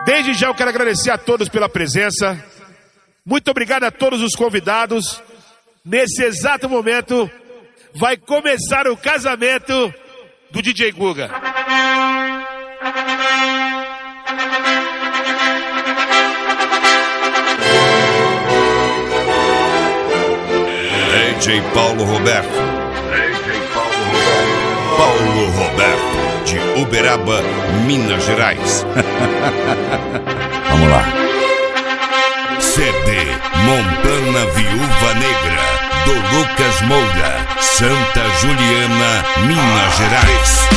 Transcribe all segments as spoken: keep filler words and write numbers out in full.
Desde já eu quero agradecer a todos pela presença. Muito obrigado a todos os convidados. Nesse exato momento vai começar o casamento do D J Guga. D J Paulo Roberto. D J Paulo Roberto. Paulo Roberto, de Uberaba, Minas Gerais. Vamos lá. C D Montana Viúva Negra, do Lucas Moura, Santa Juliana, Minas Gerais.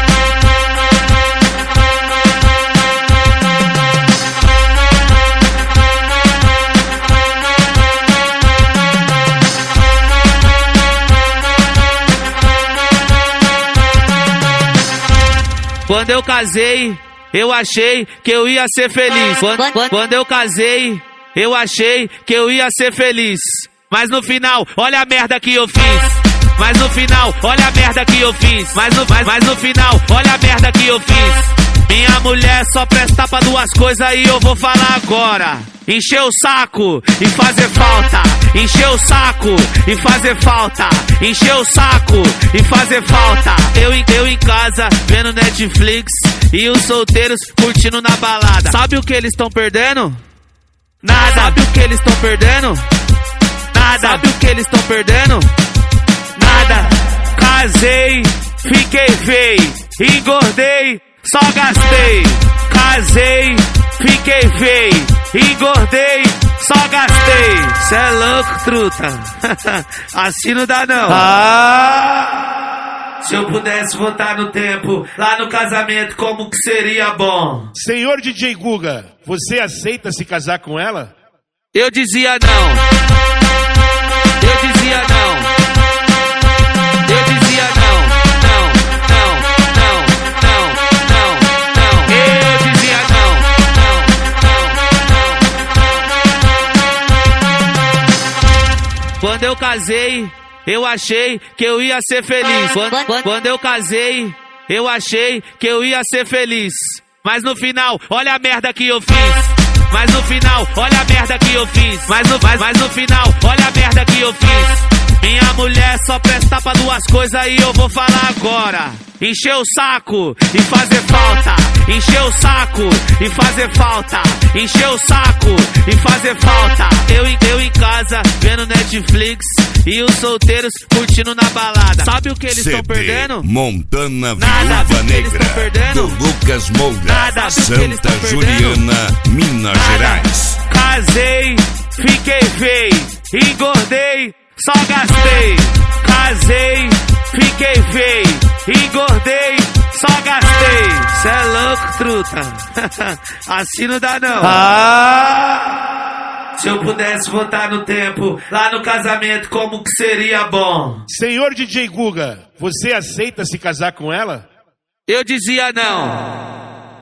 Quando eu casei, eu achei que eu ia ser feliz. Quando, quando eu casei, eu achei que eu ia ser feliz. Mas no final, olha a merda que eu fiz. Mas no final, olha a merda que eu fiz. Mas no, mas, mas no final, olha a merda que eu fiz. Minha mulher só presta pra duas coisas e eu vou falar agora. Encher o saco e fazer falta. Encher o saco e fazer falta. Encher o saco e fazer falta. Eu, eu em casa vendo Netflix e os solteiros curtindo na balada. Sabe o que eles estão perdendo? Nada. Sabe o que eles estão perdendo? Nada. Sabe o que eles estão perdendo? Nada. Casei, fiquei feio, engordei, só gastei. Casei, fiquei feio, engordei, só gastei. Cê é louco, truta. Assim não dá não. Ah! Se eu pudesse voltar no tempo, lá no casamento, como que seria bom? Senhor D J Guga, você aceita se casar com ela? Eu dizia não. Eu dizia não. Eu dizia não. Não, não, não, não, não, não. Eu dizia não. Não, não, não. Quando eu casei, eu achei que eu ia ser feliz. Quando, quando, quando eu casei, eu achei que eu ia ser feliz. Mas no final, olha a merda que eu fiz. Mas no final, olha a merda que eu fiz. Mas no, mas, mas no final, olha a merda que eu fiz. Minha mulher só presta pra duas coisas e eu vou falar agora. Encher o saco e fazer falta. Encher o saco e fazer falta. Encher o saco e fazer falta. Eu, eu em casa vendo Netflix e os solteiros curtindo na balada. Sabe o que eles estão perdendo? Montana Nada. Viúva Negra, do Lucas Moura, Nada. Santa Juliana, Minas Gerais. Casei, fiquei feio, engordei, só gastei. Casei, fiquei feio, engordei, só gastei. Cê é louco, truta. Assim não dá não. Ah! Se eu pudesse voltar no tempo, lá no casamento, como que seria bom? Senhor D J Guga, você aceita se casar com ela? Eu dizia não.